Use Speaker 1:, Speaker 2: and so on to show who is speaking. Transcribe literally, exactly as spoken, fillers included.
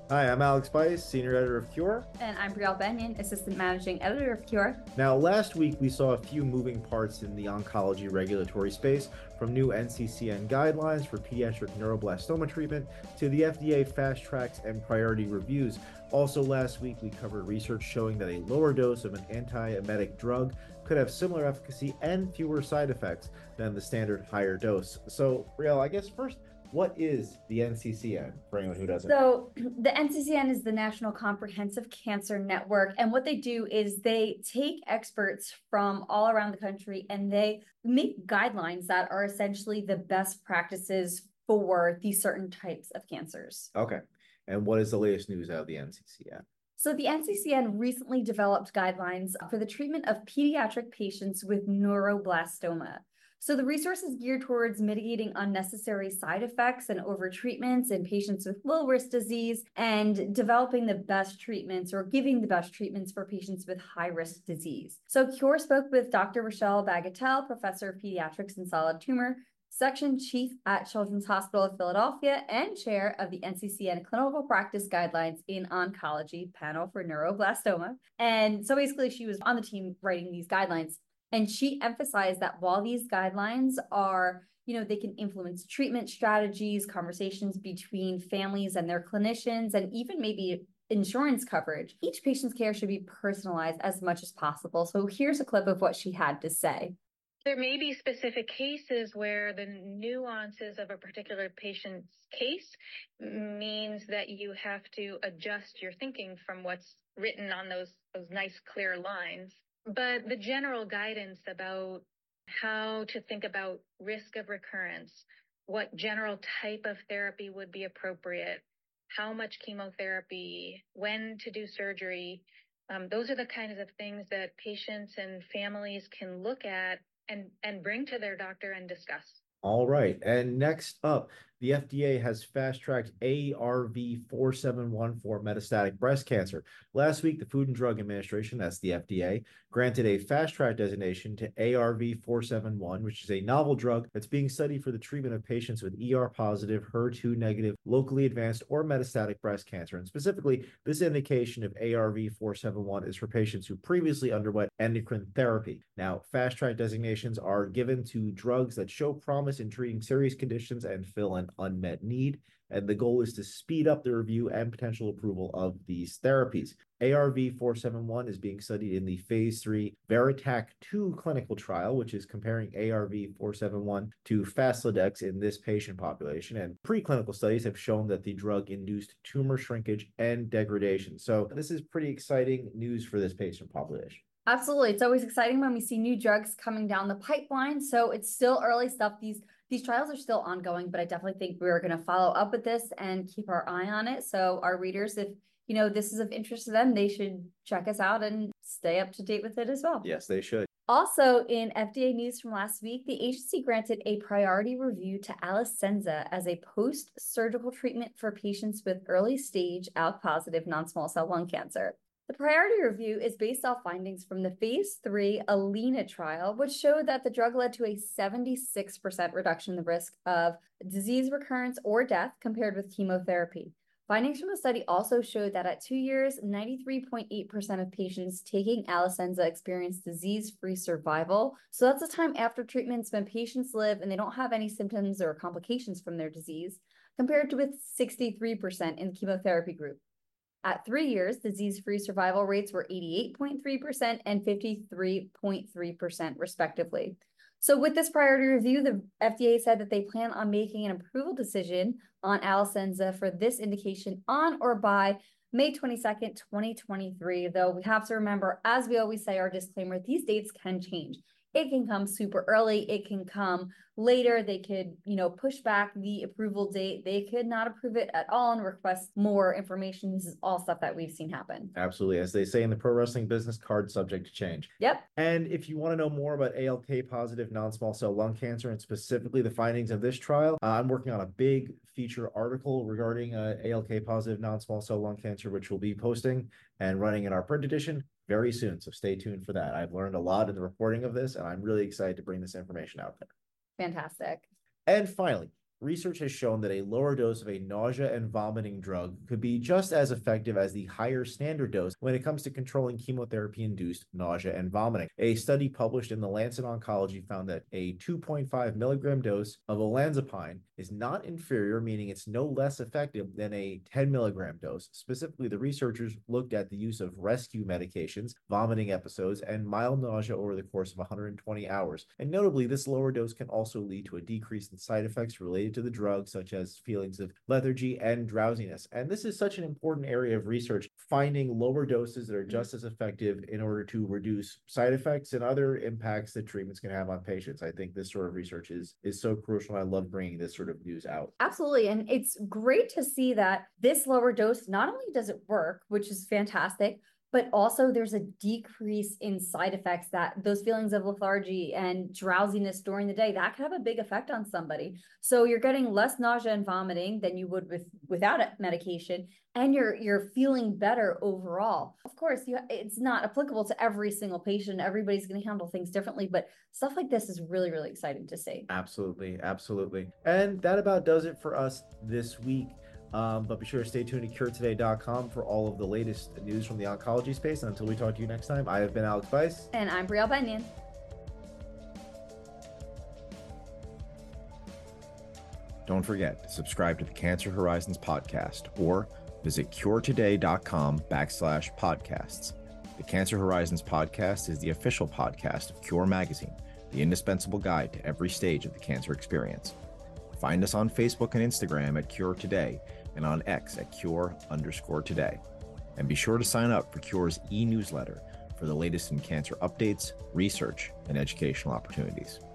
Speaker 1: Hi, I'm Alex Bice, Senior Editor of Cure.
Speaker 2: And I'm Brielle Benyon, Assistant Managing Editor of Cure.
Speaker 1: Now, last week we saw a few moving parts in the oncology regulatory space, from new N C C N guidelines for pediatric neuroblastoma treatment to the F D A fast tracks and priority reviews. Also, last week we covered research showing that a lower dose of an antiemetic drug could have similar efficacy and fewer side effects than the standard higher dose. So, Brielle, I guess first, what is the N C C N for anyone who doesn't?
Speaker 2: So, the N C C N is the National Comprehensive Cancer Network. And what they do is they take experts from all around the country and they make guidelines that are essentially the best practices for these certain types of cancers.
Speaker 1: Okay. And what is the latest news out of the N C C N?
Speaker 2: So, the N C C N recently developed guidelines for the treatment of pediatric patients with neuroblastoma. So the resource is geared towards mitigating unnecessary side effects and overtreatments in patients with low-risk disease and developing the best treatments or giving the best treatments for patients with high-risk disease. So Cure spoke with Doctor Rochelle Bagatelle, Professor of Pediatrics and Solid Tumor, Section Chief at Children's Hospital of Philadelphia, and Chair of the N C C N Clinical Practice Guidelines in Oncology Panel for Neuroblastoma. And so basically she was on the team writing these guidelines. And she emphasized that while these guidelines are, you know, they can influence treatment strategies, conversations between families and their clinicians, and even maybe insurance coverage, each patient's care should be personalized as much as possible. So here's a clip of what she had to say.
Speaker 3: There may be specific cases where the nuances of a particular patient's case means that you have to adjust your thinking from what's written on those, those nice, clear lines. But the general guidance about how to think about risk of recurrence, what general type of therapy would be appropriate, how much chemotherapy, when to do surgery, um, those are the kinds of things that patients and families can look at and, and bring to their doctor and discuss.
Speaker 1: All right. And next up, the F D A has fast-tracked A R V four seven one for metastatic breast cancer. Last week, the Food and Drug Administration, that's the F D A, granted a fast-track designation to A R V four seven one, which is a novel drug that's being studied for the treatment of patients with E R-positive, H E R two negative, locally advanced, or metastatic breast cancer. And specifically, this indication of A R V four seven one is for patients who previously underwent endocrine therapy. Now, fast-track designations are given to drugs that show promise in treating serious conditions and fill an unmet need, and the goal is to speed up the review and potential approval of these therapies. A R V four seven one is being studied in the phase three VERITAC two clinical trial, which is comparing A R V four seven one to Faslodex in this patient population. And preclinical studies have shown that the drug induced tumor shrinkage and degradation. So this is pretty exciting news for this patient population.
Speaker 2: Absolutely. It's always exciting when we see new drugs coming down the pipeline. So it's still early stuff. These these trials are still ongoing, but I definitely think we're going to follow up with this and keep our eye on it. So our readers, if you know this is of interest to them, they should check us out and stay up to date with it as well.
Speaker 1: Yes, they should.
Speaker 2: Also, in F D A news from last week, the agency granted a priority review to Alecensa as a post-surgical treatment for patients with early-stage A L K-positive non-small cell lung cancer. The priority review is based off findings from the phase three ALINA trial, which showed that the drug led to a seventy-six percent reduction in the risk of disease recurrence or death compared with chemotherapy. Findings from the study also showed that at two years, ninety-three point eight percent of patients taking Alecensa experienced disease-free survival. So that's the time after treatments when patients live and they don't have any symptoms or complications from their disease, compared to with sixty-three percent in the chemotherapy group. At three years, disease-free survival rates were eighty-eight point three percent and fifty-three point three percent respectively. So with this priority review, the F D A said that they plan on making an approval decision on Alecensa for this indication on or by May twenty-second, twenty twenty-three, though we have to remember, as we always say, our disclaimer, these dates can change. It can come super early. It can come later. They could, you know, push back the approval date. They could not approve it at all and request more information. This is all stuff that we've seen happen.
Speaker 1: Absolutely. As they say in the pro wrestling business, card subject to change.
Speaker 2: Yep.
Speaker 1: And if you want to know more about A L K positive non-small cell lung cancer and specifically the findings of this trial, uh, I'm working on a big feature article regarding uh, A L K positive non-small cell lung cancer, which we'll be posting and running in our print edition very soon. So stay tuned for that. I've learned a lot in the reporting of this, and I'm really excited to bring this information out there.
Speaker 2: Fantastic.
Speaker 1: And finally, research has shown that a lower dose of a nausea and vomiting drug could be just as effective as the higher standard dose when it comes to controlling chemotherapy-induced nausea and vomiting. A study published in the Lancet Oncology found that a two point five milligram dose of olanzapine is not inferior, meaning it's no less effective than a ten milligram dose. Specifically, the researchers looked at the use of rescue medications, vomiting episodes, and mild nausea over the course of one hundred twenty hours. And notably, this lower dose can also lead to a decrease in side effects related to the drug, such as feelings of lethargy and drowsiness. And this is such an important area of research, finding lower doses that are just as effective in order to reduce side effects and other impacts that treatments can have on patients. I think this sort of research is, is so crucial. I love bringing this sort of news out.
Speaker 2: Absolutely. And it's great to see that this lower dose, not only does it work, which is fantastic, but also there's a decrease in side effects, that those feelings of lethargy and drowsiness during the day, that could have a big effect on somebody. So you're getting less nausea and vomiting than you would with without medication, and you're you're feeling better overall. Of course, you it's not applicable to every single patient. Everybody's going to handle things differently, but stuff like this is really, really exciting to see.
Speaker 1: Absolutely, absolutely. And that about does it for us this week. Um, but be sure to stay tuned to cure today dot com for all of the latest news from the oncology space. And until we talk to you next time, I have been Alex Weiss.
Speaker 2: And I'm Brielle Bennion.
Speaker 4: Don't forget to subscribe to the Cancer Horizons podcast or visit cure today dot com backslash podcasts. The Cancer Horizons podcast is the official podcast of Cure Magazine, the indispensable guide to every stage of the cancer experience. Find us on Facebook and Instagram at Cure Today and on X at Cure underscore Today. And be sure to sign up for Cure's e-newsletter for the latest in cancer updates, research, and educational opportunities.